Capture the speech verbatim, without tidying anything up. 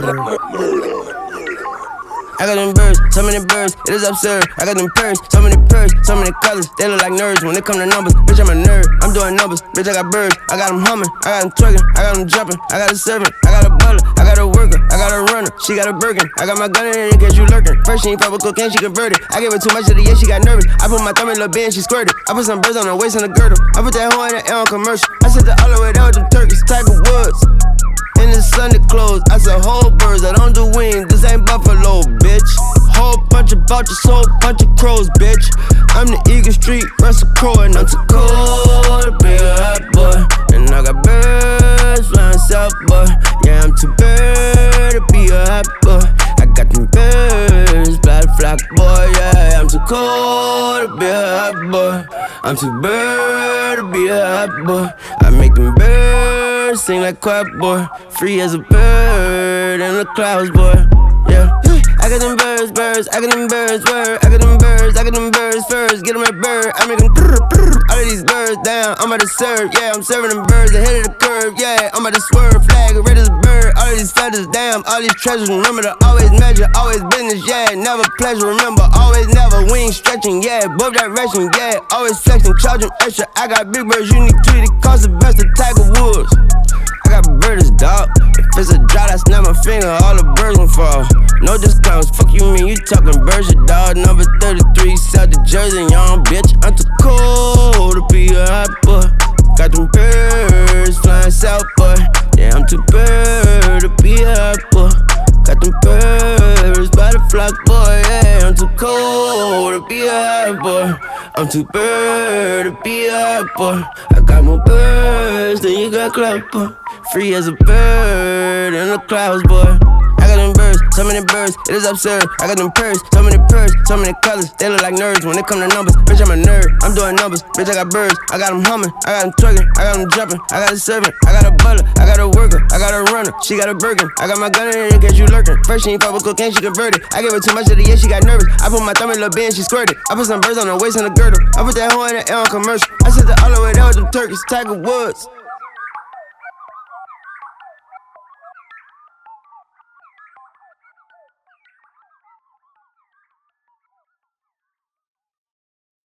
I got them birds, so many birds, it is absurd. I got them purrs, so many purrs, so many colors, they look like nerds. When it come to numbers, bitch, I'm a nerd. I'm doing numbers, bitch, I got birds. I got them humming, I got them twerking, I got them jumping. I got a servant, I got a butler, I got a worker, I got a runner. She got a Birkin, I got my gun in it in case you lurking. First she ain't fuck with cocaine, she converted. I gave her too much of the year, she got nervous. I put my thumb in the bin, she squirted. I put some birds on her waist and a girdle. I put that hoe in the air on commercial. I sent the all the way there with them turkeys, Tiger Woods. In the Sunday clothes, I said whole birds, I don't do wings, this ain't Buffalo, bitch. Whole bunch of vultures, whole bunch of crows, bitch. I'm the Eagle Street, Russell Crowe, and I'm too cold to be a hot boy. And I got birds flying south, boy. Yeah, I'm too bird to be a hot boy. I got them birds, fly the flock, boy. Yeah, I'm too cold to be a hot boy. I'm too bird to be a hot boy. I make them birds sing like choir, boy. Free as a bird in the clouds, boy. Yeah. I got them birds, birds, I got them birds, word. I got them birds, I got them birds first. Get them a bird, I make them brr, brr. All of these birds down, I'm about to serve, yeah. I'm serving them birds ahead of the curve, yeah. I'm about to swerve, flag, red as a bird. All of these feathers, damn, all these treasures. Remember to always measure, always business, yeah. Never pleasure, remember, always never. Wings stretching, yeah. Above direction, yeah. Always flexing, charging extra. I got big birds, unique tweet, it cost the best of Tiger Woods. I got birds, dog. If it's a drought, I snap my finger, all the birds gon' fall. No discounts, fuck you mean, you talking birds, your dog. Number thirty-three, South the Jersey, young bitch. I'm too cold to be a hot boy. Got them birds flying south, boy. Yeah, I'm too bird to be a hot boy. Got them birds by the flock, boy. Yeah, I'm too cold to be a hot boy. I'm too bird to be a hot boy. I got more birds than you got clout, boy. Free as a bird in the clouds, boy. I got them birds, so many birds, it is absurd. I got them purrs, so many purrs, so many colors, they look like nerds. When it come to numbers, bitch, I'm a nerd. I'm doing numbers, bitch, I got birds. I got them humming, I got them twerking, I got them jumping. I got a servant, I got a butler, I got a worker, I got a runner. She got a Birkin, I got my gun in it in case you lurking. First she ain't fuck with cocaine, she converted. I gave her too much of the year, she got nervous. I put my thumb in the bin, she squirted. I put some birds on her waist and a girdle. I put that hoe in the air on commercial. I sent the all the way there with them turkeys, Tiger Woods.